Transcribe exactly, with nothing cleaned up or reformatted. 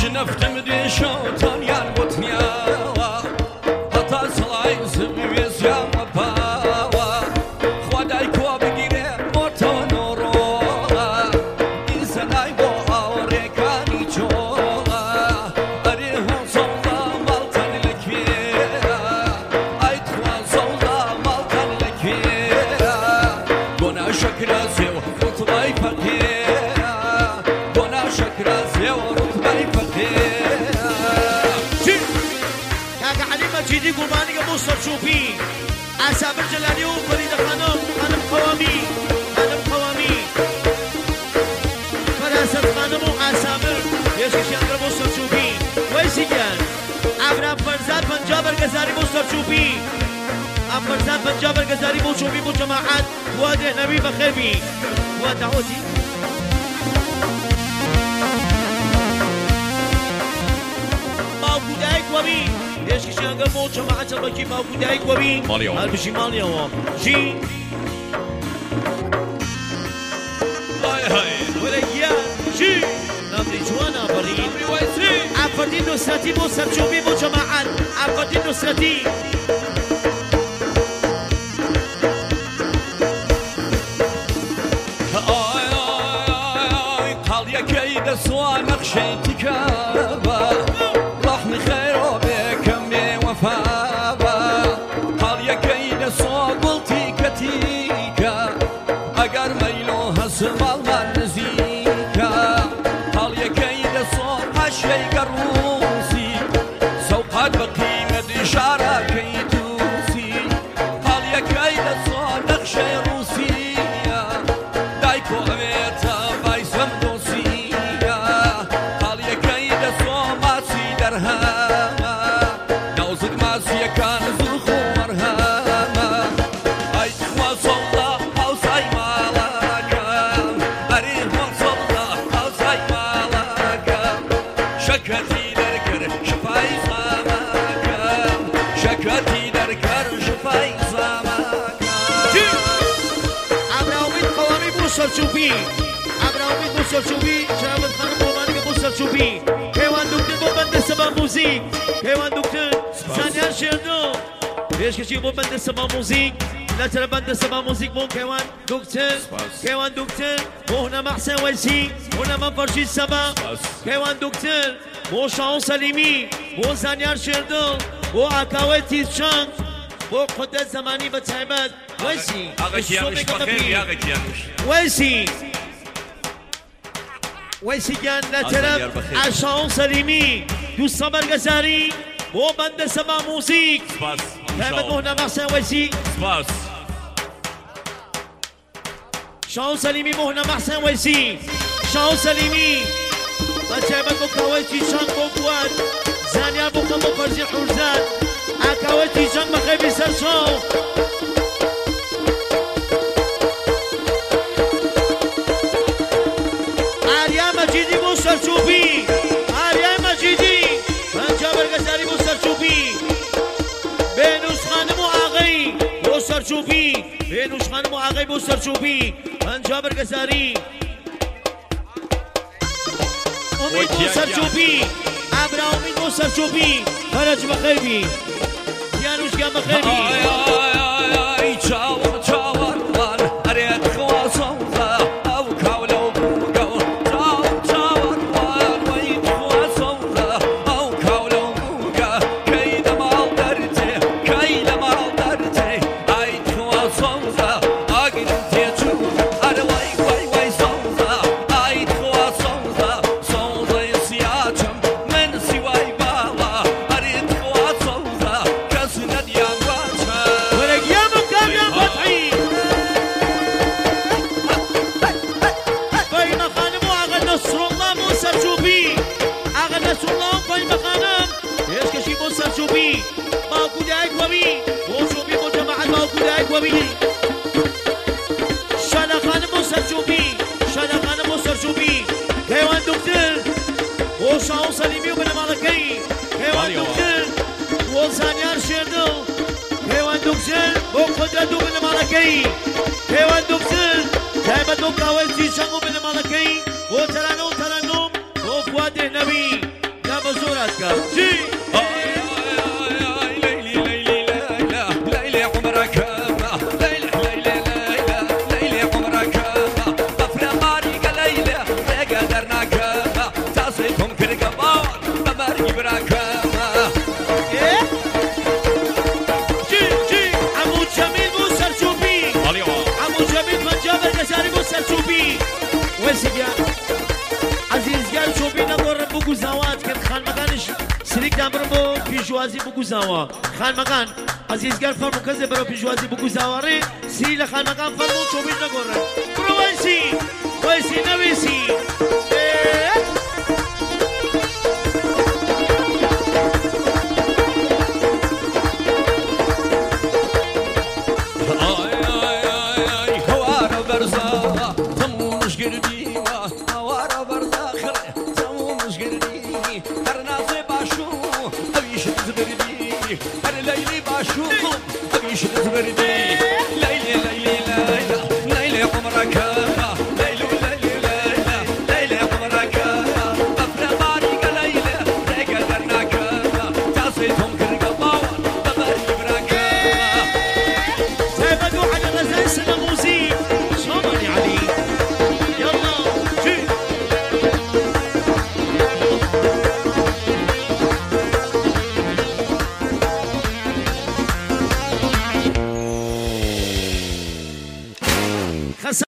شنفتم دي شوطان يا بوتنياوا هتا صلاي زبي زيا وباوا خداي كو بغيره موتو نورو انساناي بو اوريكاني جولا اري هون صولا مالتن لكيرا اي تخوا صولا مالتن لكيرا بنا شكرا زيو رطباي فقيرا بنا شكرا زيو رطباي فقيرا كاكا عليمة جدي قرباني قبوصة تشوفي أسابر جلالي وفريدة خانم خانم قوامي خانم قوامي فراسة خانم وأسابر يشكي شانقر بوصة تشوفي ويسي جان أبرا فرزاد بنجابر قزاري بوصة تشوفي أم فرزاد بنجابر قزاري بو تشوفي بو جماعات واده نبي بخير بي ودعوتي ماوكودايك وبي يشكي شانقر بو جماعات البكي ماوكودايك وبي ماليو. هالبشي ماليا وام جي هاي هاي وليا جي نمري جوانا فريد نمري ويسي عفردين نصرتي بو سرچوبي بو جماعات عفردين نصرتي آی آی آی قال يا كيد سوا نقشتي كابا رحم خير وبكم وفابا قال يا كيد سوا قلتي كتيكا اگر ميلو هسم المنزيكا قال يا كيد سوا عشي قروسي سوقات بقيمة إشارة كيتوسي قال يا كيد سوا نقشي روسيا دايكو أميتا بايزم دوسيا قال يا كيد سوا ماسي درهاما نوزك ماسي كان زخو مرهاما أي تخوى صلا أو ساي مالاكا أريه وصلا أو ساي مالاكا شكتي دركر شفاي زماكا شكتي دركر شفاي زماكا عبراوميد قوامي بو سرچوبي عبراوميد بو سرچوبي شرابت خانم روماني بو سرچوبي كيوان دكتور بو بند سبا موزيك كيوان دكتور سانيان شردو ليش كشي بو بند سبا موزيك لا ترى بند سبا موزيك بو كيوان دكتور كيوان دكتور بو هنا محسن ويسي هنا منفرشي سبا كيوان دكتور بو شاون سليمي بو سانيان شردو بو عكاوتي شان بو قدرة زماني بتعبد ويسي آقا کیانوش بخیر آقا کیانوش ويسي ويسي كان لا الله ترى يربى خير. عشان سليمي دو صبر قزاري بو بند سما موسيقى سپاس كانت هنا محسن ويسي سپاس شاون سليمي مهنا محسن ويسي شاون سليمي بتعبد بو كاوتي شان بو قوات زانيا بو كم فرزي حرزان عكاوتي شان مخيبي سرشو عاليا مجيدي بو سرچوبي عاليا مجيدي من جابر قزاري بو سرچوبي بينوش خانم آغي بو سرچوبي بينوش خانم آغي بو سرچوبي من جابر قزاري امید بو سرچوبي عبر امید بو سرچوبي فرج بخيبي يانوش قام بخيبي آی آی آی آی چاور چاور وان أريد خواصولا أو كاولو بوغو چاور چاور وان ويد خواصولا أو كاولو بوغا كيد مال درتي كيد مال درتي أي خواصولا أجل تيجو أنا واي واي واي صولا أي خواصولا صولا يسياجم من سواي بالا أريد خواصولا كسنا ديان واجا ورقيام كان يا فتحي قيمة خانم وأغا نصر الله مو سرچوبي أغا نصر الله قيمة خانم ايش كشي مو سرچوبي ماكو دايك وبي مو شوبي مو جماعة ماكو دايك وبي شانا خانم مو سرچوبي شانا خانم مو سرچوبي كيوان دكتور وشاو سليمي وبن مالكي كيوان دكتور وزانيان شردو كيوان دكتور وقدرة وبن مالكي كيوان دكتور دائما دوكاوي شانغو بن مالكي وترانو ترانو وفواد النبي بابا زورات كا جي ليلي ليلي ليلى ليلي عمرك ليلي ليلي ليلى ليلي عمرك طفرة ماريكا ليلى يا قدرناك تصيكم كرقبان بمرقي براك جي جي عمو جميل بو سرچوبي عمو جميل من جابر كساري بو سرچوبي وسيجا عزيز قال شوبي نقول بوكو زوات كان خان مكانش سريك دامر بو بيجوازي بوكو زوا خان مكان عزيز قال فرمو كذا برو بيجوازي بوكو زواري سي لخان مكان فرمو شوبي نقول برو ويسي ويسي نويسي Her leyli başım, bir şey